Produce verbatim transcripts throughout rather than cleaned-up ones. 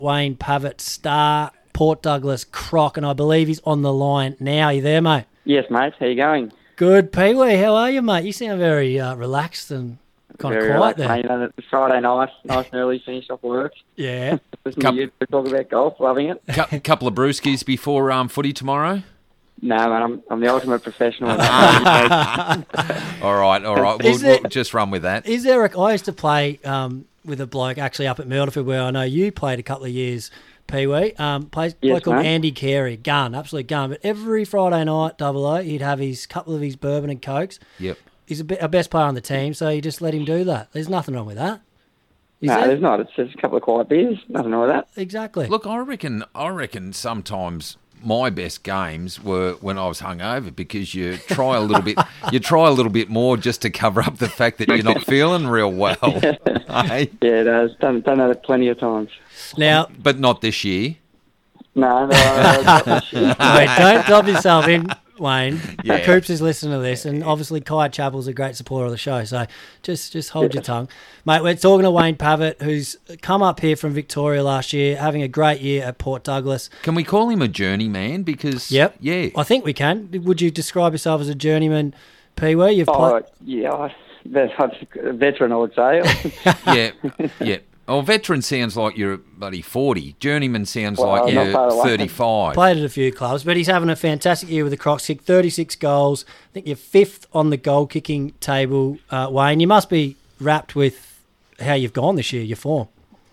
Wayne Pavitt, star, Port Douglas Croc, and I believe he's on the line now. Are you there, mate? Yes, mate. How you going? Good, Pee-wee. How are you, mate? You sound very uh, relaxed and kind Very of quiet relaxed, there. mate. You know, it's Friday night, nice and early, finished off work. Yeah. Listen Cup- to you talk about golf, loving it. A couple of brewskis before um, footy tomorrow? No, man, I'm I'm the ultimate professional. All right, all right. We'll, Is there- we'll just run with that. Is there a... I used to play um, with a bloke actually up at Myrtleford where I know you played a couple of years, Pee-wee. Um, plays, Yes, bloke called mate. Andy Carey. Gun, absolute gun. But every Friday night, double O, he'd have his couple of his bourbon and cokes. Yep. He's a bit, our best player on the team, so you just let him do that. There's nothing wrong with that. Is No, there? there's not. It's just a couple of quiet beers. Nothing wrong with that. Exactly. Look, I reckon. I reckon sometimes my best games were when I was hungover because you try a little bit. You try a little bit more just to cover up the fact that you're not feeling real well. Hey? Yeah, it has. Done, done that plenty of times. Now, But not this year. No, no, no, not this year. wait, don't dob yourself in, Wayne. Yeah. Coops is listening to this, and obviously Kai Chappell's a great supporter of the show, so just just hold your tongue. Mate, we're talking to Wayne Pavitt, who's come up here from Victoria last year, having a great year at Port Douglas. Can we call him a journeyman? Because Yep. yeah, I think we can. Would you describe yourself as a journeyman, Pee-wee? You've Oh, played... yeah, I, that's, a veteran, I would say. yeah, yeah. Oh, veteran sounds like you're bloody forty. Journeyman sounds Well, like not you're far away. thirty-five. Played at a few clubs, but he's having a fantastic year with the Crocs. Kicked thirty-six goals. I think you're fifth on the goal kicking table, uh, Wayne. You must be wrapped with how you've gone this year, your form.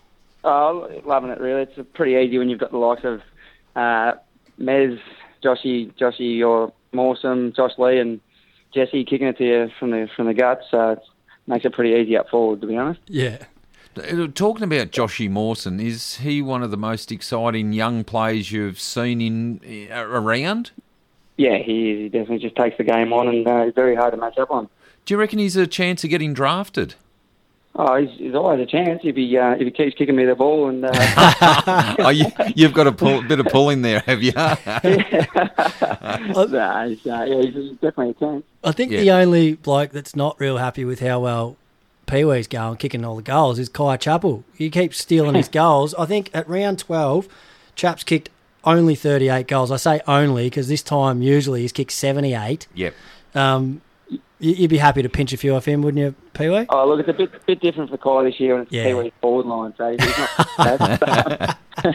Oh, loving it, really. It's pretty easy when you've got the likes of uh, Mez, Joshy, Joshy, or Mawson, Josh Lee, and Jesse kicking it to you from the from the guts. So it makes it pretty easy up forward, to be honest. Yeah. Talking about Joshy Mawson, is he one of the most exciting young players you've seen in uh, around? Yeah, he, he definitely just takes the game on, and uh, he's very hard to match up on. Do you reckon he's a chance of getting drafted? Oh, he's, he's always a chance if he uh, if he keeps kicking me the ball. And uh, oh, you, you've got a pull, bit of pull in there, have you? nah, he's, uh, yeah, he's definitely a chance. I think Yeah. the only bloke that's not real happy with how well Pee-wee's going, kicking all the goals, is Kai Chappell. He keeps stealing his goals. I think at round twelve, Chapp's kicked only thirty-eight goals. I say only because this time usually he's kicked seventy-eight. Yep. Um, y- you'd be happy to pinch a few off him, wouldn't you, Pee-wee? Oh, look, it's a bit bit different for Kai this year, and it's Yeah. Pee-wee's forward line, so he's not bad.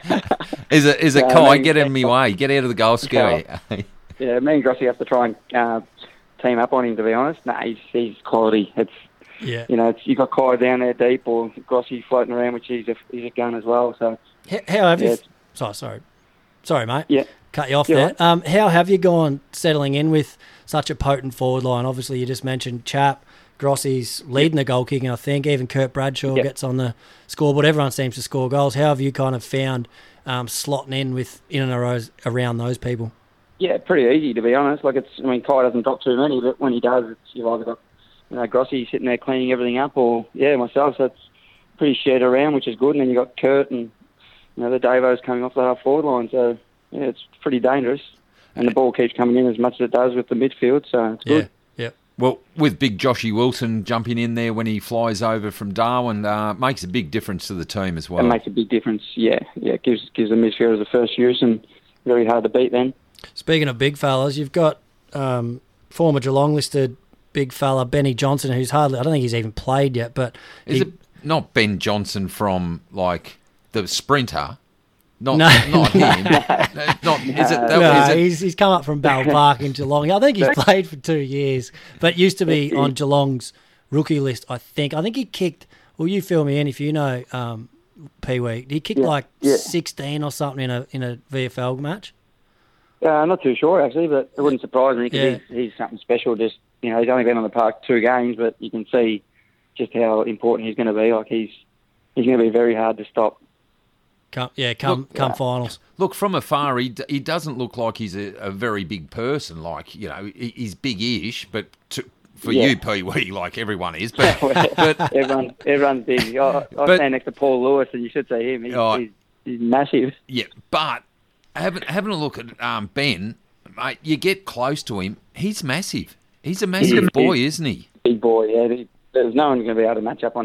Is it, is it Yeah, Kai? I mean, Get out of my way. Get out of the goal skewer. Yeah, me and Grossi have to try and uh, team up on him, to be honest. Nah, he's, he's quality. It's Yeah. You know, it's, you've got Kai down there deep, or Grossi floating around, which he's a, he's a gun as well. So How, how have Yeah, you... it's- Sorry, sorry. Sorry, mate. Yeah. Cut you off You're there. right. Um, how have you gone settling in with such a potent forward line? Obviously, you just mentioned Chap. Grossi's leading the goal kicking, I think. Even Kurt Bradshaw Yep. gets on the scoreboard. Everyone seems to score goals. How have you kind of found um, slotting in with in and around, around those people? yeah, pretty easy, to be honest. Like it's, I mean, Kai doesn't drop too many, but when he does, it's you've either got you know Grossi sitting there cleaning everything up, or yeah, myself. So it's pretty shared around, which is good. And then you got Kurt and you know the Davos coming off the half forward line. So yeah, it's pretty dangerous. And the ball keeps coming in as much as it does with the midfield, so it's good. Yeah. Well, with big Joshy Wilson jumping in there when he flies over from Darwin, uh, makes a big difference to the team as well. It makes a big difference. Yeah, yeah, it gives gives the midfielders the first use and very hard to beat then. Speaking of big fellas, you've got um, former Geelong listed big fella Benny Johnson, who's hardly, I don't think he's even played yet, but Is he- it not Ben Johnson from, like, the sprinter? Not, No. not him. not, is it, that, No, is it, he's, he's come up from Bell Park in Geelong. I think he's played for two years, but used to be on Geelong's rookie list, I think. I think he kicked, well, you fill me in if you know um, Pee-wee. He kicked Yeah, like yeah. sixteen or something in a in a V F L match. Uh, I'm not too sure actually, but it wouldn't surprise me because Yeah. he's, he's something special. Just you know, he's only been on the park two games, but you can see just how important he's going to be. Like he's he's going to be very hard to stop. Come, yeah, come Look, come yeah. finals. look, from afar, he, d- he doesn't look like he's a, a very big person. Like, you know, he, he's big-ish, but to, for Yeah. you, Pee-wee, like everyone is. But, but everyone everyone's big. I, I But- stand next to Paul Lewis, and you should see him. He's, Oh. he's, he's massive. yeah, but having, having a look at um, Ben, mate, you get close to him, he's massive. He's a massive He's boy, big. isn't he? Big boy. Yeah, he, there's no one going to be able to match up on him.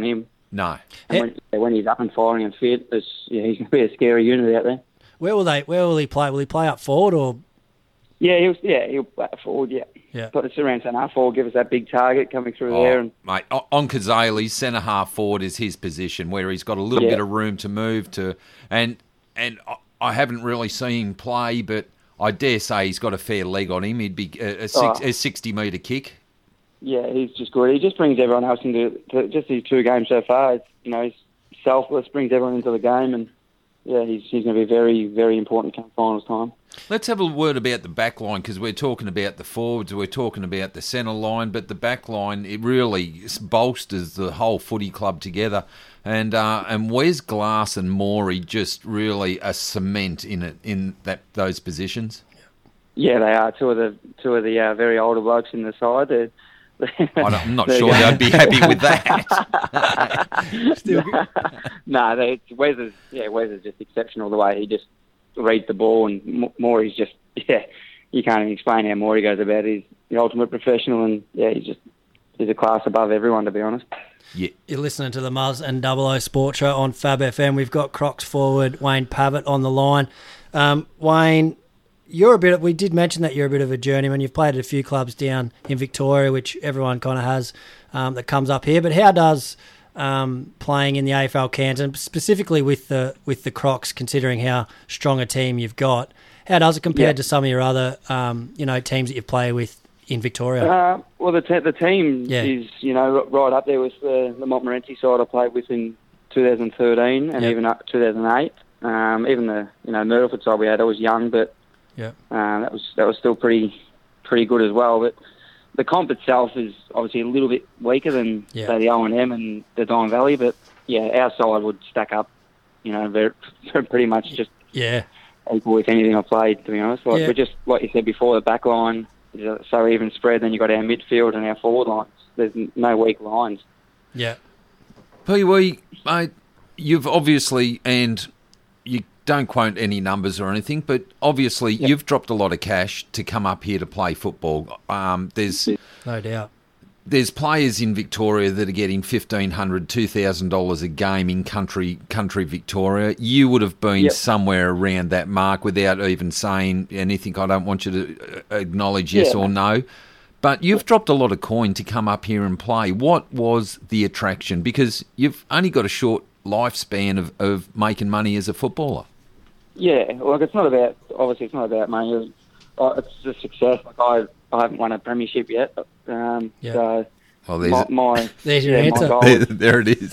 No. And when, yeah, when he's up and firing and fit, it's, yeah, he's going to be a scary unit out there. Where will they? Where will he play? Will he play up forward or? Yeah, he'll yeah he'll play forward. Yeah, Yeah. But it's around centre half forward. Give us that big target coming through Oh, there. And mate, O- Onkazali's centre half forward is his position, where he's got a little Yeah. bit of room to move to, and and I- I haven't really seen him play, but I dare say he's got a fair leg on him. He'd be a, a, six, Oh. a sixty metre kick. yeah, he's just good. He just brings everyone else into to just these two games so far. It's, you know, he's selfless, brings everyone into the game, and yeah, he's he's going to be very very important come finals time. Let's have a word about the back line, because we're talking about the forwards, we're talking about the centre line, but the back line, it really bolsters the whole footy club together. And uh, and Wes Glass and Morey just really a cement in it in that those positions. Yeah, they are two of the two of the uh, very older blokes in the side. They're, I don't, I'm not they're sure going- they'd be happy with that. Still good. no, they, Wes is yeah, Wes is just exceptional the way he just reads the ball, and M- Morey's just yeah, you can't even explain how Morey goes about it. He's the ultimate professional, and yeah, he's just he's a class above everyone, to be honest. Yeah. You're listening to the Muzz and Double O Sports Show on Fab F M. We've got Crocs forward Wayne Pavitt on the line. Um, Wayne, you're a bit. Of, we did mention that you're a bit of a journeyman. You've played at a few clubs down in Victoria, which everyone kind of has um, that comes up here. But how does um, playing in the A F L Canton, specifically with the with the Crocs, considering how strong a team you've got, how does it compare Yeah. to some of your other um, you know teams that you play with in Victoria? Uh, well, the te- the team Yeah. is you know right up there with the, the Montmorency side I played with in two thousand thirteen and Yep. even up two thousand eight. Um, even the you know Myrtleford side we had, I was young, but Yeah. um, that was that was still pretty pretty good as well. But the comp itself is obviously a little bit weaker than Yeah. say the O and M and the Don Valley, but yeah, our side would stack up, you know, very, pretty much just Yeah. equal with anything I played. To be honest, like Yeah. we're just like you said before, the back line is so even spread. Then you got our midfield and our forward lines. There's n- no weak lines. Yeah. Pee Wee, mate, you've obviously, and you don't quote any numbers or anything, but obviously Yep. you've dropped a lot of cash to come up here to play football. Um, there's No doubt. there's players in Victoria that are getting fifteen hundred dollars, two thousand dollars a game in country country Victoria. You would have been Yep. somewhere around that mark without even saying anything. I don't want you to uh, acknowledge yes Yeah. or no. But you've dropped a lot of coin to come up here and play. What was the attraction? Because you've only got a short lifespan of, of making money as a footballer. Yeah, like it's not about obviously it's not about money. It's, uh, it's just success. Like I I haven't won a premiership yet. Um, Yeah. So Oh, there's my, it. my There's your yeah, my answer. goal There, is- there it is.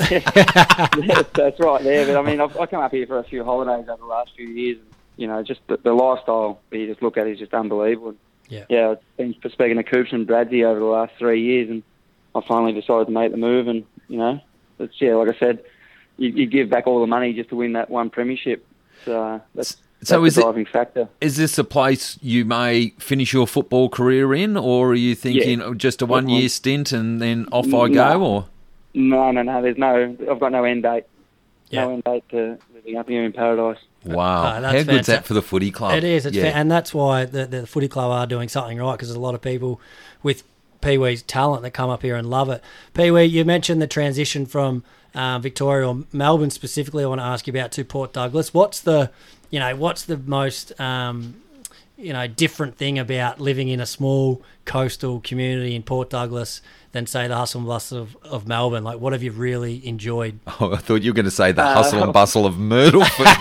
yeah, that's right there. But I mean, I've, I've come up here for a few holidays over the last few years. And, you know, just the, the lifestyle that you just look at is just unbelievable. Yeah. Yeah, I've been speaking to Coops and Bradsy over the last three years, and I finally decided to make the move. And you know, it's yeah, like I said, you, you give back all the money just to win that one premiership. So that's, So that's is the it- driving factor. Is this a place you may finish your football career in, or are you thinking Yeah. just a one-year stint and then off I No. go? Or No, no, no. There's no. I've got no end date. Yeah. No end date to living up here in paradise. wow, Oh, that's how good's fantastic. that for the footy club? It is, it's yeah. fa- and that's why the, the footy club are doing something right, because there's a lot of people with Pee Wee's talent that come up here and love it. Pee Wee, you mentioned the transition from um, Victoria or Melbourne specifically. I want to ask you about to Port Douglas. What's the, you know, what's the most, um, you know, different thing about living in a small coastal community in Port Douglas than say the hustle and bustle of, of Melbourne? Like, what have you really enjoyed? Oh, I thought you were going to say the Uh, hustle and bustle of Myrtleford.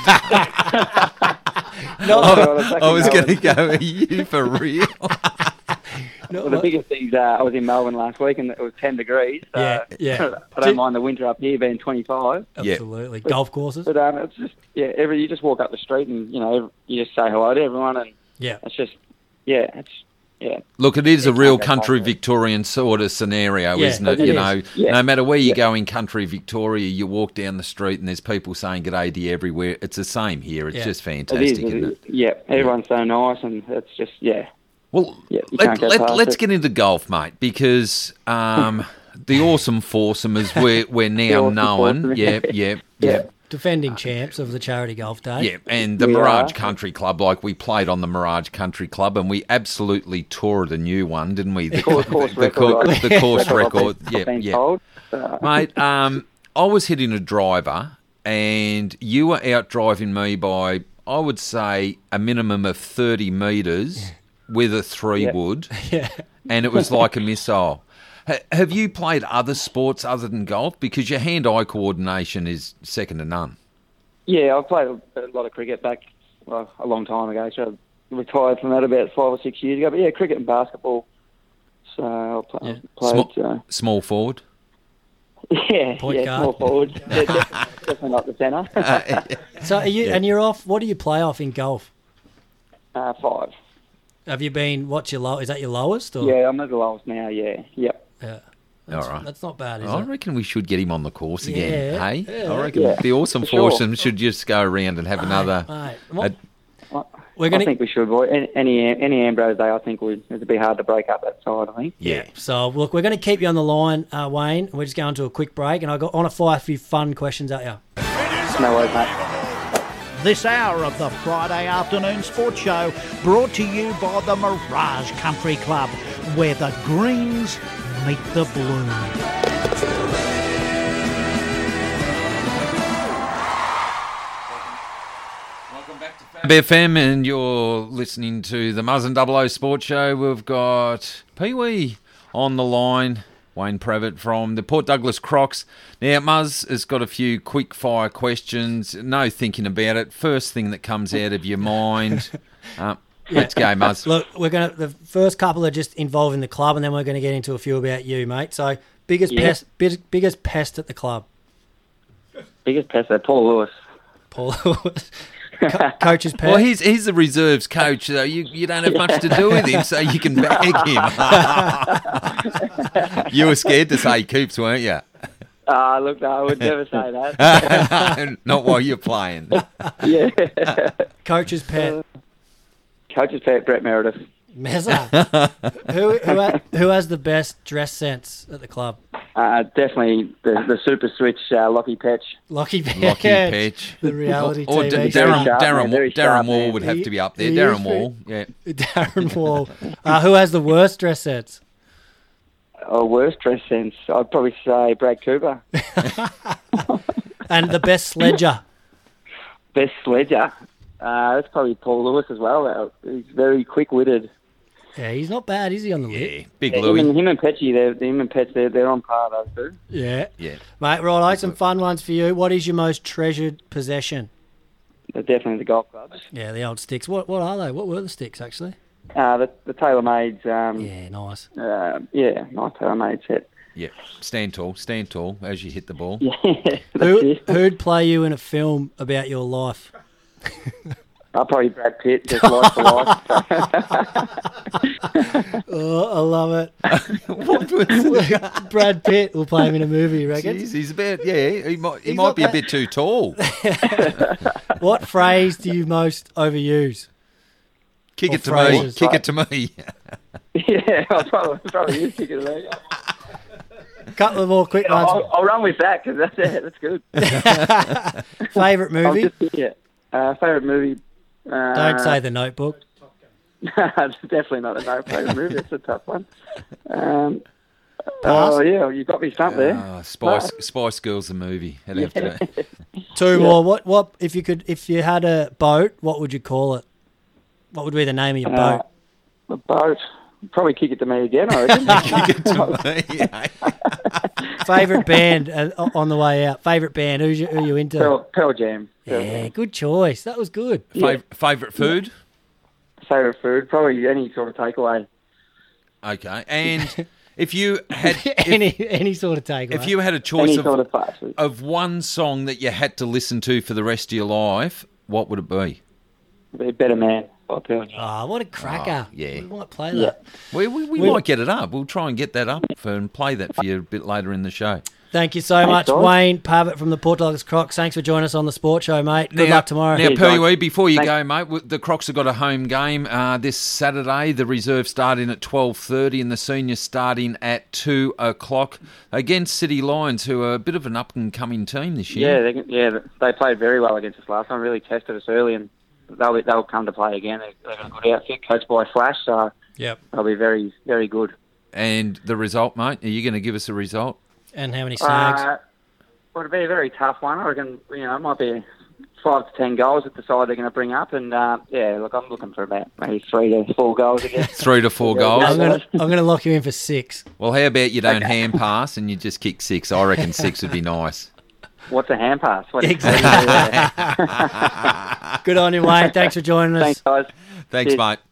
No, well, it's I actually was going to Melbourne. go, are you for real? no, Well, the biggest thing's uh, I was in Melbourne last week and it was ten degrees. So Yeah, yeah. I don't mind the winter up here being twenty-five. Yeah. absolutely. Golf courses. But um, it's just yeah, every you just walk up the street and you know you just say hello to everyone and Yeah. it's just yeah, it's yeah. Look, it is a It's real not that country hard. Victorian sort of scenario, Yeah, isn't it? it You is. know, Yeah. no matter where you Yeah. go in country Victoria, you walk down the street and there's people saying g'day to you everywhere. It's the same here. It's Yeah. just It fantastic, is. isn't it? Yeah, everyone's so nice and it's just yeah. Well, Yeah, you let, can't go let, past let's it. get into golf, mate, because um, the awesome foursome, as we're, we're now awesome known. foursome. Yeah, yeah, yeah. Yeah. Defending champs of the Charity Golf Day. Yeah, and the We Mirage are. Country Club, like we played on the Mirage Country Club, and we absolutely toured a new one, didn't we? The, Course, course the, record, cour- right? the course That's what I've record. been- Yeah, I've been yeah. told. Uh, Mate, um, I was hitting a driver, and you were out driving me by, I would say, a minimum of thirty metres with a three wood, Yeah. and it was like a missile. Ha- have you played other sports other than golf? Because your hand-eye coordination is second to none. Yeah, I played a lot of cricket back well, a long time ago. So I retired from that about five or six years ago. But yeah, cricket and basketball. So I play, Yeah. played. Small, Uh, small forward. yeah, Point yeah, guard. small forward. Yeah, definitely, definitely not the centre. So are you, Yeah. and you're off, what do you play off in golf? uh, five. Have you been, what's your low, is that your lowest? Or? Yeah, I'm at the lowest now. Yeah, yep. Yeah. That's, All right. That's not bad, is I it? reckon we should get him on the course again. Yeah, Hey, yeah. I reckon Yeah, it'd be awesome for for sure. them. Should just go around and have another. Mate, what- a- we're I going think we should. Boy. Any any, any Ambrose day, I think would it'd be hard to break up that side. I think. yeah. So, look, we're going to keep you on the line, uh, Wayne. We're just going to a quick break, and I got on a fire a few fun questions at you. No worries, mate. This hour of the Friday afternoon sports show brought to you by the Mirage Country Club, where the greens meet the blue. B F M, and you're listening to the Muzz and Double O Sports Show. We've got Pee Wee on the line, Wayne Previtt from the Port Douglas Crocs. Now, Muzz has got a few quick fire questions. No thinking about it. First thing that comes out of your mind. Uh, Let's go, Muzz. Look, we're going to, the first couple are just involving the club, and then we're going to get into a few about you, mate. So, biggest Yeah. pest, big, biggest pest at the club, Biggest pest, uh, Paul Lewis. Paul Lewis. Co- coach's pet. Well, he's he's the reserves coach, so you, you don't have much to do with him, so you can bag him. You were scared to say Coops, weren't you? Ah, look, no, I would never say that. Not while you're playing. Yeah. Coach's pet. Coach's pet, Brett Meredith. Mezza. who, who, ha- who has the best dress sense at the club? Uh, definitely the, the super switch, uh, Lockie Petch. Lockie Petch. Lockie Petch. The reality Or T V. D- Very Darren, sharp, Darren, man, very Darren sharp, Wall man. would have to be up there. He- he Darren is Wall, yeah. Darren Wall. Uh, who has the worst dress sense? Oh, worst dress sense, I'd probably say Brad Cooper. And the best sledger? Best sledger. Uh, that's probably Paul Lewis as well. Uh, he's very quick-witted. Yeah, he's not bad, is he, on the lip? Yeah, Big Yeah, him, Louis. and, him and Petchy, they're, him and Petch, they're, they're on par, those two. Yeah. Yeah. Mate, right, some fun ones for you. What is your most treasured possession? They're definitely the golf clubs. Yeah, the old sticks. What What are they? What were the sticks, actually? Uh, the, the TaylorMade's, um, Yeah, nice. uh, yeah, nice TaylorMade set. Yeah. Stand tall, stand tall as you hit the ball. Yeah, that's Who, it. who'd play you in a film about your life? I'll probably Brad Pitt, just life for life. Oh, I love it. Brad Pitt will play him in a movie, you reckon? Jeez, he's about, yeah, he might, he He's might not be a that- bit too tall. What phrase do you most overuse? Kick Or it to phrases. me. Kick it to me. Yeah, I'll probably, probably use kick it there. Couple of more quick ones. I'll, I'll run with that because that's it. That's good. Favourite I'll movie? just yeah. Uh, favorite movie? Uh, Don't say The Notebook. it's definitely not a no favorite movie. It's a tough one. Um, Pass? oh yeah, you got me stumped there. Ah, Spice, Spice Girls, the movie. It'd have to be. Two more. What? What? If you could, if you had a boat, what would you call it? What would be the name of your Uh, boat? the boat. Probably kick it to me again. I reckon. Kick it to me. Favorite band uh, on the way out. Favorite band. Who's you, who are you into? Pearl, Pearl Jam. Pearl Yeah, Jam. good choice. That was good. Fav- Favorite food? Favorite food? Probably any sort of takeaway. Okay. And if you had if, any any sort of takeaway. if you had a choice Any of, sort of fast food. of one song that you had to listen to for the rest of your life, what would it be? Be a better man by Pearl Jam. Oh, what a cracker! Oh, yeah. we might play Yeah. that. We, we, we We- might get it up. We'll try and get that up for, and play that for you a bit later in the show. Thank you so Thanks, much, guys. Wayne Pavitt from the Port Douglas Crocs. Thanks for joining us on the Sports Show, mate. Good luck tomorrow. Now, Cheers, P U E, guys. before you Thanks. go, mate, w- the Crocs have got a home game uh, this Saturday. The reserve starting at twelve thirty and the seniors starting at two o'clock against City Lions, who are a bit of an up-and-coming team this Yeah, year. they, yeah, they played very well against us last time. Really tested us early, and they'll be, they'll come to play again. They've, they've got a good outfit, coached by Flash, so Yep. they'll be very, very good. And the result, mate, are you going to give us a result? And how many snags? Uh, Well, it'll be a very tough one. I reckon, you know, it might be five to ten goals at the side they're going to bring up. And, uh, yeah, look, I'm looking for about maybe three to four goals again. Three to four goals. I'm going to I'm going to lock you in for six. Well, how about you don't hand pass and you just kick six? I reckon six would be nice. What's a hand pass? What Exactly. Good on you, Wayne. Thanks for joining us. Thanks, guys. Thanks, Cheers. mate.